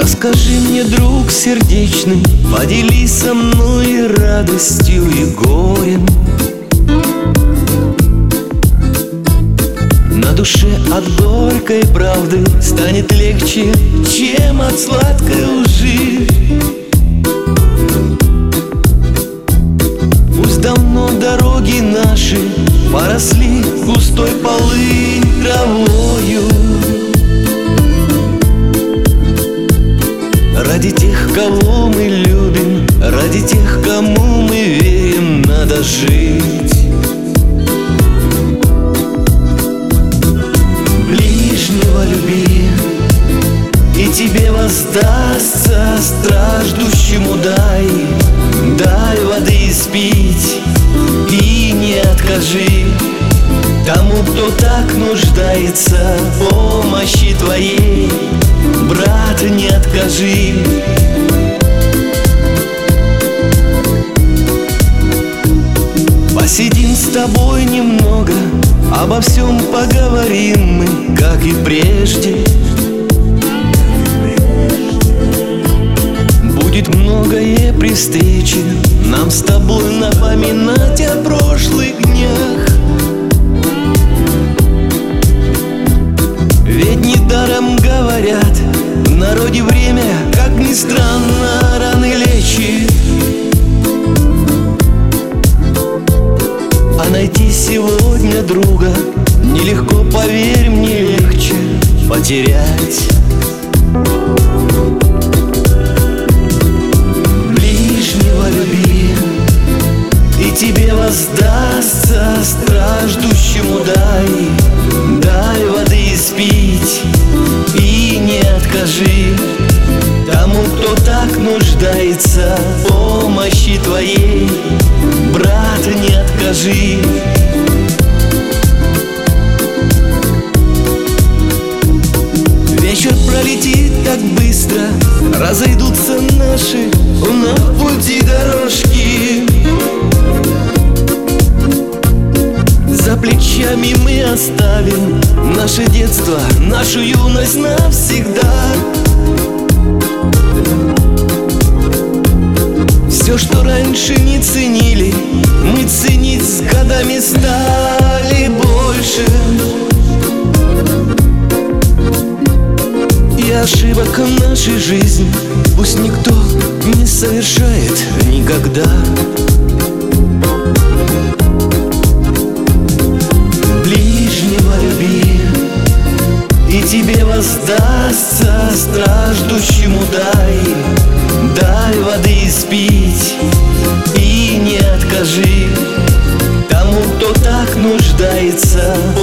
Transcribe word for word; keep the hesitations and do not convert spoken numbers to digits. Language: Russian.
Расскажи мне, друг сердечный, поделись со мной радостью и горем. На душе от горькой правды станет легче, чем от сладкой лжи. Пусть давно дороги наши поросли густой полынь травою. Ради тех, кого мы любим, ради тех, кому мы верим, надо жить. Ближнего люби, и тебе воздастся. Страждущему дай, дай воды испить, и не откажи тому, кто так нуждается в помощи твоей. Брат, не откажи. Посидим с тобой немного, обо всем поговорим мы, как и прежде. Будет многое при встрече нам с тобой напоминать о прошлых днях. Ведь недаром говорят, в народе время, как ни странно, раны лечит. А найти сегодня друга нелегко, поверь мне, легче потерять. Ближнего люби, и тебе воздастся. Страждущему дай, дай воды испить, и не откажи тому, кто так нуждается в помощи твоей. Брат, не откажи. Вечер пролетит так быстро, разойдутся наши на пути дорожки. За плечами мы оставим наше детство, нашу юность навсегда. Все, что раньше не ценили, мы ценить с годами стали больше. И ошибок в нашей жизни пусть никто не совершает никогда. Ближнего люби, и тебе воздастся. Страждущему дай, дай воды испить, и не откажи тому, кто так нуждается в